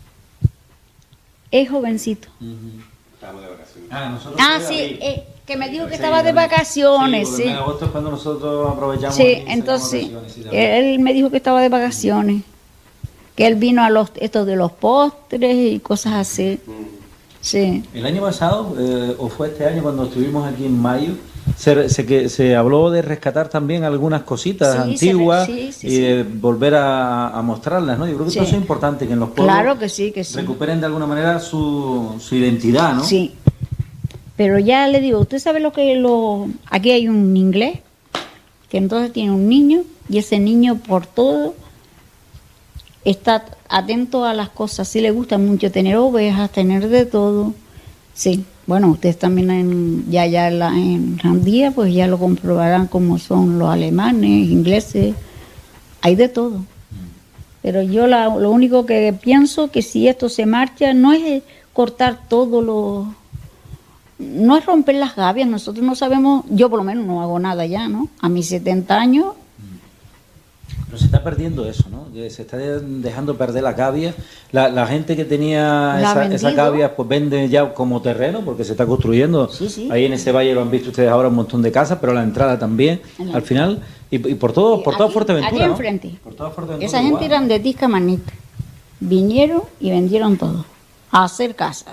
es jovencito. Estamos de vacaciones. Nosotros sí, que me dijo que estaba de vacaciones, sí. En agosto es cuando nosotros aprovechamos. Sí, entonces, él me dijo que estaba de vacaciones, que él vino a estos de los postres y cosas así. Sí. El año pasado, o fue este año cuando estuvimos aquí en mayo, se habló de rescatar también algunas cositas antiguas y de volver a mostrarlas, ¿no? Yo creo que todo eso es importante, que en los pueblos claro que sí. recuperen de alguna manera su identidad, ¿no? Sí. Pero ya le digo, usted sabe aquí hay un inglés que entonces tiene un niño y ese niño por todo está atento a las cosas. Sí le gusta mucho tener ovejas, tener de todo. Sí, bueno, ustedes también en Jandía pues ya lo comprobarán como son los alemanes, ingleses, hay de todo. Pero yo lo único que pienso que si esto se marcha no es cortar todo no es romper las gavias, nosotros no sabemos, yo por lo menos no hago nada ya, ¿no? A mis 70 años. Pero se está perdiendo eso, ¿no? Que se está dejando perder la cavia. La gente que tenía esa cavia, pues vende ya como terreno, porque se está construyendo. Sí. Ahí en ese valle lo han visto ustedes ahora un montón de casas, pero la entrada también, al final, y por toda Fuerteventura, aquí enfrente. ¿no? Por toda Fuerteventura. Esa gente eran de Tiscamanita. Vinieron y vendieron todo. A hacer casa.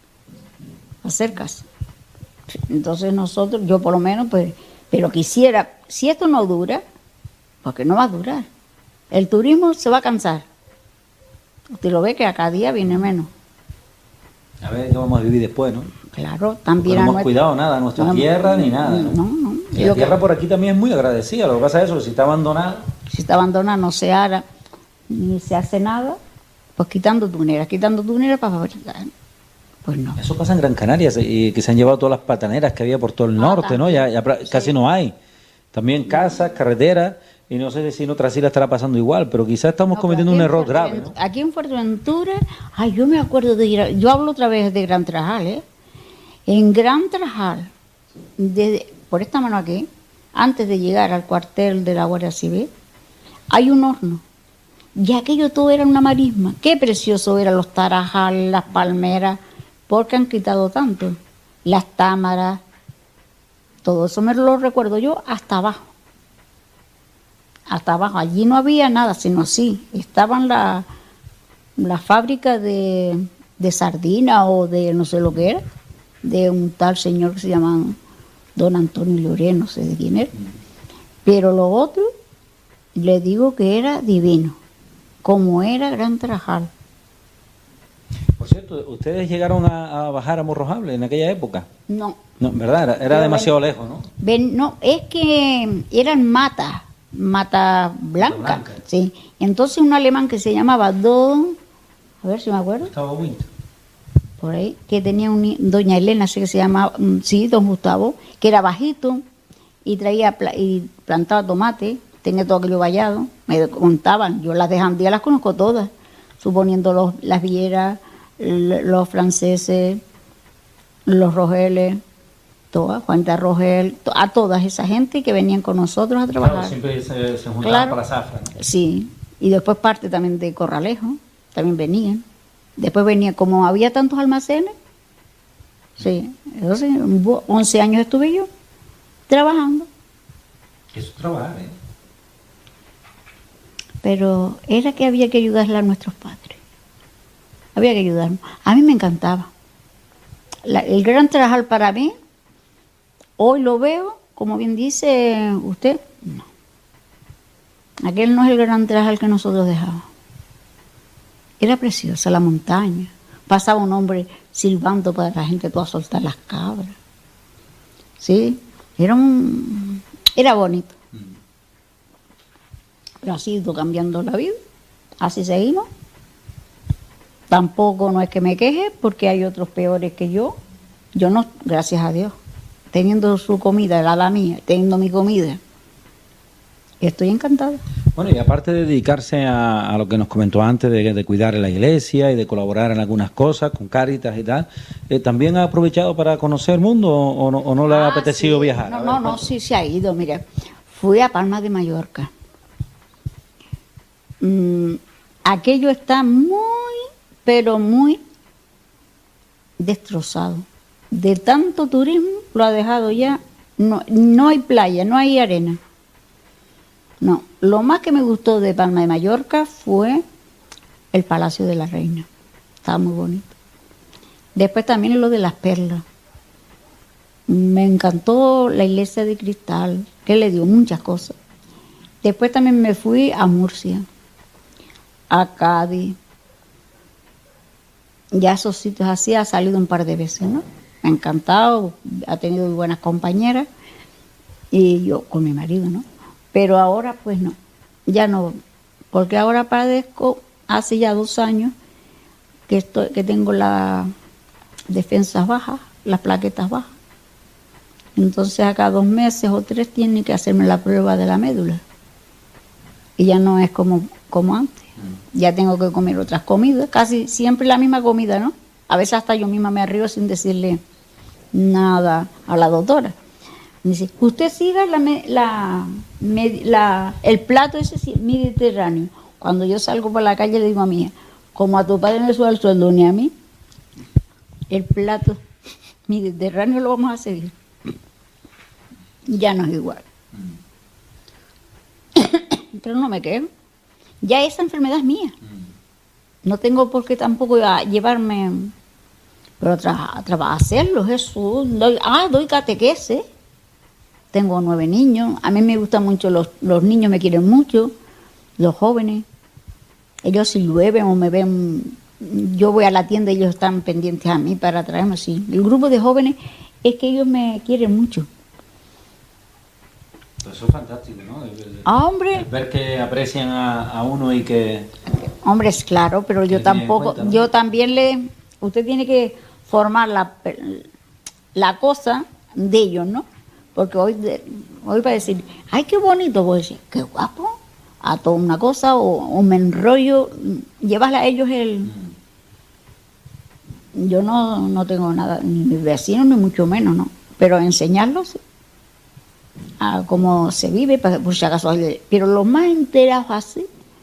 Entonces nosotros, yo por lo menos, pues, pero quisiera, si esto no dura, porque no va a durar. El turismo se va a cansar. Usted lo ve que a cada día viene menos. A ver qué vamos a vivir después, ¿no? Claro, también. No hemos cuidado nada, nuestra tierra ni nada, ¿no? No. Y la tierra por aquí también es muy agradecida. Lo que pasa es eso, si está abandonada. Si está abandonada, no se ara, ni se hace nada, pues quitando tuneras para fabricar. Pues no. Eso pasa en Gran Canaria, y que se han llevado todas las pataneras que había por todo el norte, ¿no? Ya casi no hay. También casas, carreteras, y no sé si en otras islas estará pasando igual, pero quizás estamos cometiendo un error grave, ¿no? Aquí en Fuerteventura, yo me acuerdo yo hablo otra vez de Gran Trajal, ¿eh? En Gran Trajal, por esta mano aquí, antes de llegar al cuartel de la Guardia Civil, hay un horno. Y aquello todo era una marisma. Qué precioso eran los tarajales, las palmeras, porque han quitado tanto. Las támaras, todo eso me lo recuerdo yo hasta abajo. Hasta abajo. Allí no había nada, sino así. Estaban las fábricas de sardina o de no sé lo que era, de un tal señor que se llamaba Don Antonio Llorén, no sé de quién era. Pero lo otro, le digo que era divino, como era Gran Trajal. Por cierto, ¿ustedes llegaron a bajar a Morrojable en aquella época? No. No, ¿verdad? Era demasiado lejos, ¿no? No, es que eran matas blancas, sí. Entonces un alemán que se llamaba Don, a ver si me acuerdo. Gustavo Winter. Por ahí, que tenía doña Elena, así que se llamaba, sí, don Gustavo, que era bajito y y plantaba tomate, tenía todo aquello vallado, me contaban, yo las de Jandía las conozco todas, suponiendo las vieras, los franceses, los Rogeles, todas, Juanita Rogel, a todas esa gente que venían con nosotros a trabajar. Claro, siempre se juntaban Claro, para la zafra, ¿no? Sí, y después parte también de Corralejo, también venían. Después venía, como había tantos almacenes, sí, entonces 11 años estuve yo trabajando. Eso es trabajar, ¿eh? Pero era que había que ayudarle a nuestros padres. Había que ayudarnos. A mí me encantaba. El Gran Trajal para mí, hoy lo veo, como bien dice usted, no. Aquel no es el Gran Trajal que nosotros dejábamos. Era preciosa la montaña. Pasaba un hombre silbando para la gente toda soltar las cabras. Sí, era bonito. Pero ha ido cambiando la vida. Así seguimos. Tampoco no es que me queje porque hay otros peores que yo. Yo no, gracias a Dios. Teniendo su comida, la mía, teniendo mi comida. Estoy encantada. Bueno, y aparte de dedicarse a lo que nos comentó antes, de cuidar en la iglesia y de colaborar en algunas cosas, con Cáritas y tal, ¿también ha aprovechado para conocer el mundo o no le ha apetecido viajar? No, sí se ha ido. Mira, fui a Palma de Mallorca. Aquello está muy, pero muy destrozado. De tanto turismo lo ha dejado ya. No hay playa, no hay arena. No, lo más que me gustó de Palma de Mallorca fue el Palacio de la Reina. Estaba muy bonito. Después también lo de las perlas. Me encantó la iglesia de cristal, que le dio muchas cosas. Después también me fui a Murcia, a Cádiz. Ya esos sitios así ha salido un par de veces, ¿no? Me ha encantado, ha tenido muy buenas compañeras y yo con mi marido, ¿no? Pero ahora pues no, ya no, porque ahora padezco, hace ya 2 años que tengo las defensas bajas, las plaquetas bajas. Entonces a cada 2 meses o 3 tienen que hacerme la prueba de la médula. Y ya no es como antes. Ya tengo que comer otras comidas, casi siempre la misma comida, ¿no? A veces hasta yo misma me río sin decirle nada a la doctora. Me dice, usted siga el plato ese mediterráneo. Cuando yo salgo por la calle le digo a mi hija, como a tu padre no le sube el sueldo ni a mí, el plato mediterráneo lo vamos a seguir. Ya no es igual. Pero no me quejo. Ya esa enfermedad es mía. No tengo por qué tampoco llevarme, pero a hacerlo, Jesús. Doy catequesis. Tengo 9 niños. A mí me gustan mucho los niños, me quieren mucho. Los jóvenes. Ellos si llueven o me ven, yo voy a la tienda y ellos están pendientes a mí para traerme así. El grupo de jóvenes es que ellos me quieren mucho. Eso es fantástico, ¿no? Hombre, El ver que aprecian a uno y que... hombre, es claro, pero yo Que tiene en tampoco, cuenta, ¿no? yo también usted tiene que formar la cosa de ellos, ¿no? Porque hoy para decir, ay, qué bonito, voy a decir, qué guapo, a toda una cosa, o me enrollo, llevarle a ellos yo no tengo nada, ni mis vecinos, ni mucho menos, ¿no? Pero enseñarlos a cómo se vive, por si acaso pero los más enterados así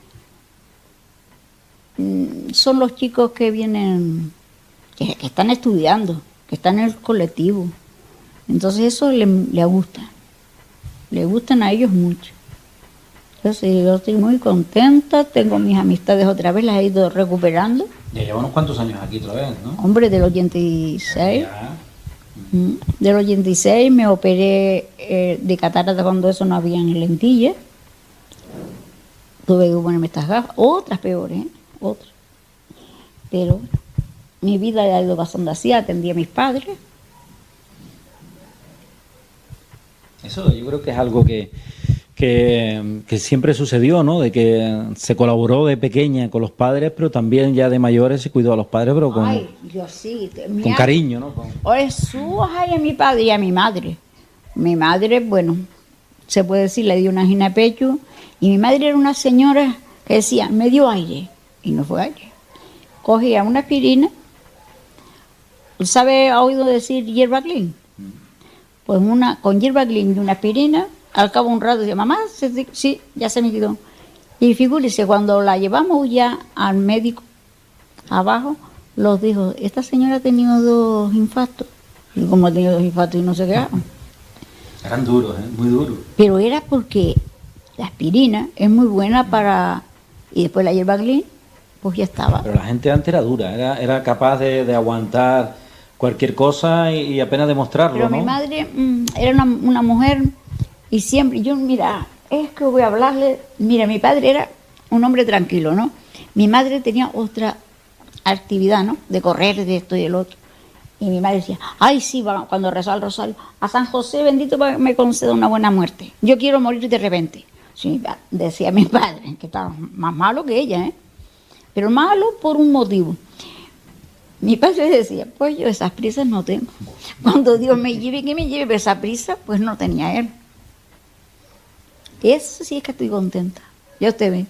son los chicos que vienen, que están estudiando, que están en el colectivo. Entonces eso le gusta, le gustan a ellos mucho. Entonces yo estoy muy contenta, tengo mis amistades otra vez, las he ido recuperando. Ya lleva unos cuantos años aquí otra vez, ¿no? Hombre, del 86. Ya. Del 86 me operé de catarata cuando eso no había ni lentillas. Tuve que ponerme estas gafas, otras peores, otras. Pero mi vida ha ido pasando así, atendí a mis padres. Eso yo creo que es algo que siempre sucedió, ¿no? De que se colaboró de pequeña con los padres, pero también ya de mayores se cuidó a los padres, pero Ay, yo sí. con cariño, ¿no? Ay, a mi padre y a mi madre. Mi madre, bueno, se puede decir, le dio una angina de pecho. Y mi madre era una señora que decía, me dio aire. Y no fue aire. Cogía una aspirina. ¿Sabe, ha oído decir hierba clean? Pues con hierba clean y una aspirina, al cabo de un rato decía, mamá, sí, ya se me quitó. Y figúrese, cuando la llevamos ya al médico abajo, los dijo, esta señora ha tenido 2 infartos. Y como ha tenido 2 infartos y no se quedaron. Eran duros, muy duros. Pero era porque la aspirina es muy buena para... Y después la hierba clean, pues ya estaba. Pero la gente antes era dura, era capaz de aguantar cualquier cosa y apenas demostrarlo, Pero ¿no? mi madre era una mujer y siempre, mira, es que voy a hablarle, mira, mi padre era un hombre tranquilo, ¿no? Mi madre tenía otra actividad, ¿no? De correr, de esto y del otro. Y mi madre decía, ay, sí, cuando rezaba el rosario, a San José bendito me conceda una buena muerte. Yo quiero morir de repente. Sí, decía mi padre, que estaba más malo que ella, ¿eh? Pero malo por un motivo. Mi padre decía, pues yo esas prisas no tengo. Cuando Dios me lleve, que me lleve, pero esa prisa, pues no tenía él. Eso sí es que estoy contenta. Ya usted ve.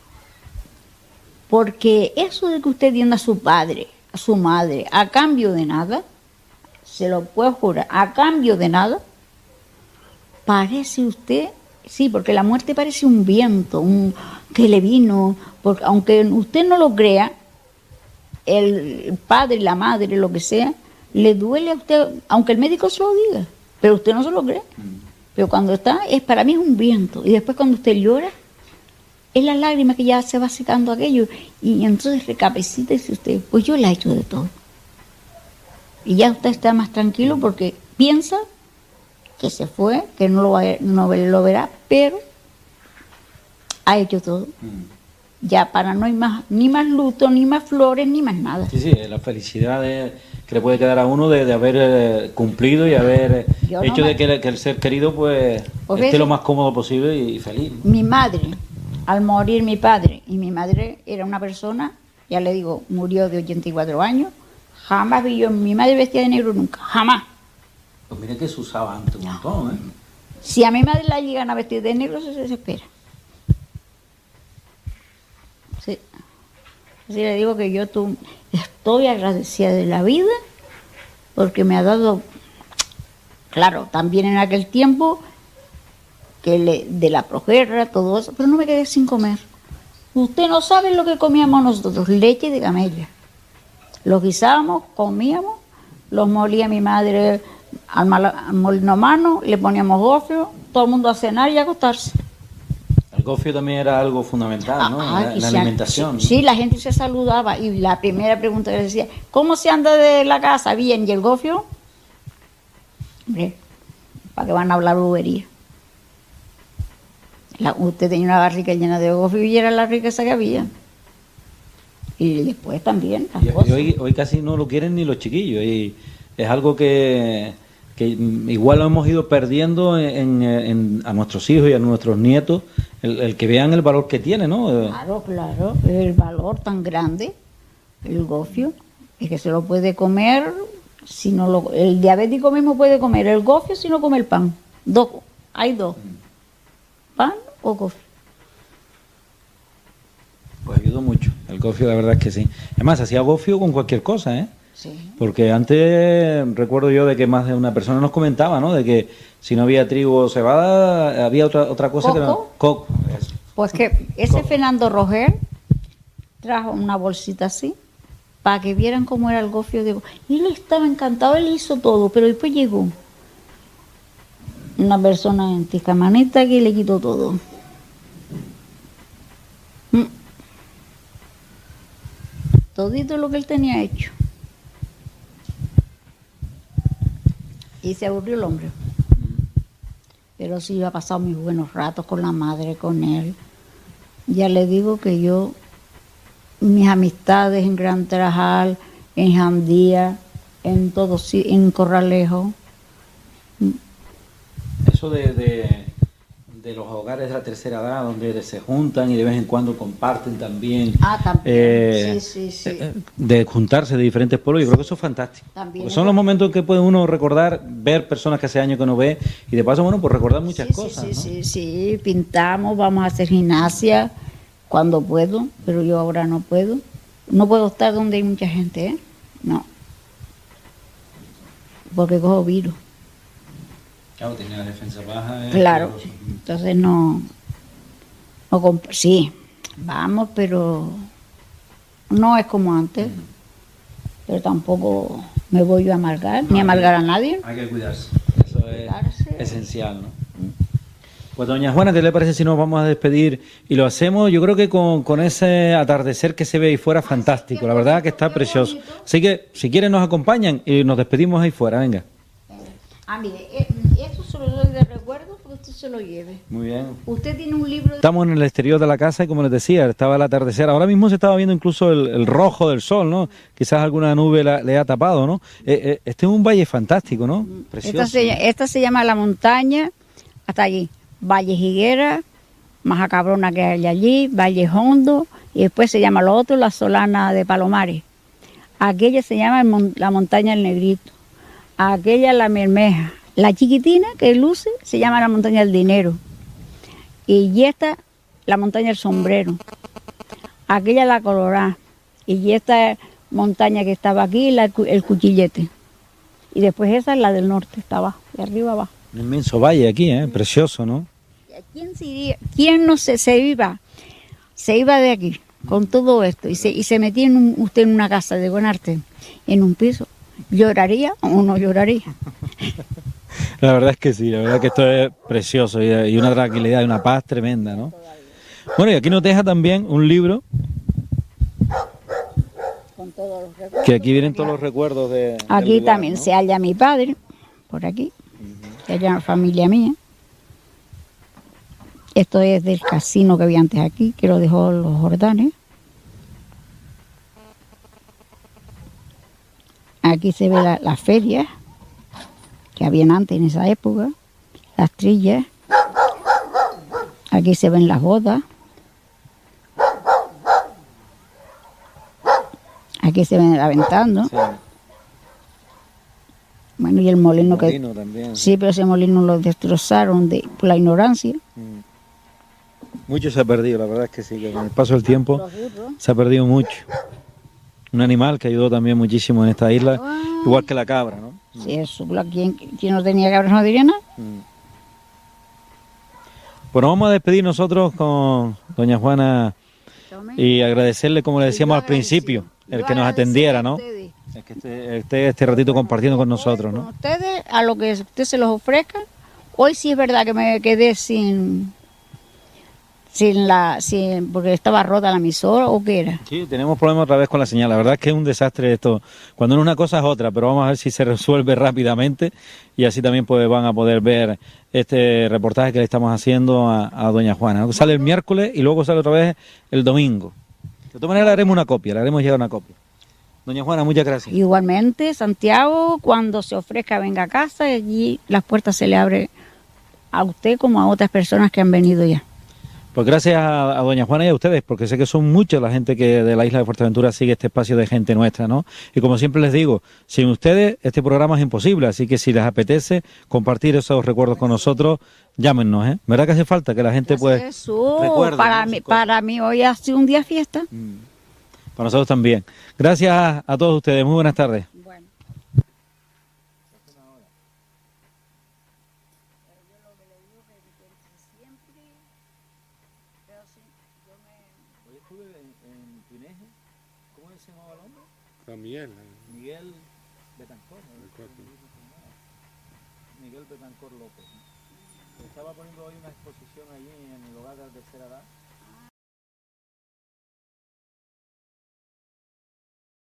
Porque eso de que usted tiene a su padre, a su madre, a cambio de nada, se lo puedo jurar, a cambio de nada, parece usted, sí, porque la muerte parece un viento, que le vino, porque aunque usted no lo crea, el padre, la madre, lo que sea, le duele a usted, aunque el médico se lo diga, pero usted no se lo cree. Pero cuando está, para mí es un viento. Y después cuando usted llora, es la lágrima que ya se va secando aquello. Y entonces recapacita y dice usted, pues yo le he hecho de todo. Y ya usted está más tranquilo porque piensa que se fue, que no lo verá, pero ha hecho todo. Ya para no hay más, ni más luto, ni más flores, ni más nada. Sí, la felicidad que le puede quedar a uno de haber cumplido y haber hecho de que el ser querido pues esté lo más cómodo posible y feliz, ¿no? Mi madre, al morir mi padre, y mi madre era una persona, ya le digo, murió de 84 años, jamás vi yo a mi madre vestida de negro nunca, jamás. Pues mire que se usaba antes un montón, ¿eh? Si a mi madre la llegan a vestir de negro, se desespera. Sí. Así le digo que yo estoy agradecida de la vida porque me ha dado, claro, también en aquel tiempo de la posguerra, todo eso, pero no me quedé sin comer. Usted no sabe lo que comíamos nosotros, leche de camella. Los guisábamos, comíamos, los molía mi madre al molino a mano, le poníamos gofio, todo el mundo a cenar y a acostarse. El gofio también era algo fundamental, ¿no? La alimentación. Sí, la gente se saludaba y la primera pregunta que le decía, ¿cómo se anda de la casa? Bien, ¿y el gofio? Hombre, ¿para qué van a hablar bobería? Usted tenía una barriga llena de gofio y era la riqueza que había. Y después también las cosas. Hoy casi no lo quieren ni los chiquillos y es algo que que igual lo hemos ido perdiendo a nuestros hijos y a nuestros nietos, el que vean el valor que tiene, ¿no? Claro, claro, el valor tan grande, el gofio, es que se lo puede comer, si no lo, el diabético mismo puede comer el gofio si no come el pan. Hay dos, pan o gofio. Pues ayudó mucho, el gofio la verdad es que sí. Además, hacía gofio con cualquier cosa, ¿eh? Sí. Porque antes recuerdo yo de que más de una persona nos comentaba, ¿no? De que si no había trigo o cebada, había otra cosa que no. Coco. Eso. Pues que ese Fernando Roger trajo una bolsita así para que vieran cómo era el gofio de... Y él estaba encantado, él hizo todo, pero después llegó una persona en Tiscamanita que le quitó todo. Todito lo que él tenía hecho. Y se aburrió el hombre. Pero sí, yo he pasado mis buenos ratos con la madre, con él. Ya le digo que yo, mis amistades en Gran Tarajal, en Jandía, en todo, en Corralejo. Eso de los hogares de la tercera edad, donde se juntan y de vez en cuando comparten también. También. Sí. De juntarse de diferentes pueblos, yo creo que eso es fantástico. Son los momentos que puede uno recordar, ver personas que hace años que no ve, y de paso, bueno, pues recordar muchas cosas. Sí, pintamos, vamos a hacer gimnasia cuando puedo, pero yo ahora no puedo. No puedo estar donde hay mucha gente, ¿eh? No. Porque cojo virus. Claro, tiene la defensa baja. Claro, entonces sí, vamos, pero no es como antes. Pero tampoco me voy a amargar, ni amargar a nadie. Hay que cuidarse, eso es esencial, ¿no? Pues doña Juana, ¿qué le parece si nos vamos a despedir? Y lo hacemos, yo creo que con ese atardecer que se ve ahí fuera, fantástico, la verdad que está precioso. Así que, si quieren, nos acompañan y nos despedimos ahí fuera, venga. Mire, esto se lo doy de recuerdo porque usted se lo lleve. Muy bien. Usted tiene un libro... Estamos en el exterior de la casa y como les decía, estaba el atardecer. Ahora mismo se estaba viendo incluso el rojo del sol, ¿no? Quizás alguna nube le ha tapado, ¿no? Este es un valle fantástico, ¿no? Precioso. Esta se llama La Montaña, hasta allí. Valle Higuera, Majacabrona que hay allí, Valle Hondo, y después se llama lo otro La Solana de Palomares. Aquella se llama la Montaña del Negrito. Aquella la Mermeja. La chiquitina que luce se llama la Montaña del Dinero. Y esta, la Montaña del Sombrero. Aquella la Colorá. Y esta montaña que estaba aquí, el Cuchillete. Y después esa es la del norte, está abajo, de arriba abajo. Un inmenso valle aquí, precioso, ¿no? ¿Quién no se iba? Se iba de aquí con todo esto y se metía usted en una casa de Buenarte, en un piso. ¿Lloraría o no lloraría? La verdad es que sí, la verdad que esto es precioso y una tranquilidad y una paz tremenda, ¿no? Bueno, y aquí nos deja también un libro con todos los recuerdos. Que aquí vienen todos los recuerdos de... Aquí lugar, también, ¿no? Se halla mi padre, por aquí, se halla la familia mía. Esto es del casino que había antes aquí, que lo dejó los Jordanes. Aquí se ve la feria que habían antes en esa época, las trillas. Aquí se ven las bodas. Aquí se ven aventando. Sí. Bueno, y el molino que... También. Sí, pero ese molino lo destrozaron por la ignorancia. Mucho se ha perdido, la verdad es que sí, que con el paso del tiempo se ha perdido mucho. Un animal que ayudó también muchísimo en esta isla, igual que la cabra, ¿no? Sí, eso, ¿quién no tenía cabras no diría nada? Bueno, vamos a despedir nosotros con doña Juana y agradecerle, como le decíamos al principio, el que nos atendiera, ¿no? El que esté este ratito compartiendo con nosotros, ¿no? Con ustedes, a lo que usted se los ofrezca. Hoy sí es verdad que me quedé sin porque estaba rota la emisora, ¿o qué era? Sí, tenemos problemas otra vez con la señal. La verdad es que es un desastre esto. Cuando no es una cosa es otra, pero vamos a ver si se resuelve rápidamente y así también pues van a poder ver este reportaje que le estamos haciendo a doña Juana, ¿no? Sale el miércoles y luego sale otra vez el domingo. De todas maneras le haremos una copia, le haremos llegar una copia. Doña Juana, muchas gracias. Igualmente, Santiago, cuando se ofrezca, venga a casa y allí las puertas se le abren a usted como a otras personas que han venido ya. Pues gracias a doña Juana y a ustedes, porque sé que son mucha la gente que de la isla de Fuerteventura sigue este espacio de gente nuestra, ¿no? Y como siempre les digo, sin ustedes este programa es imposible, así que si les apetece compartir esos recuerdos con nosotros, llámenos, ¿eh? ¿Verdad que hace falta que la gente pues recuerde, ¿no? Para mí hoy ha sido un día fiesta. Para nosotros también. Gracias a todos ustedes, muy buenas tardes. Bueno. Hoy estuve en Pineje. ¿Cómo se llamaba el hombre? Miguel. Miguel Betancor. Betancourt. Miguel Betancor López. Estaba poniendo hoy una exposición allí en el hogar de la tercera edad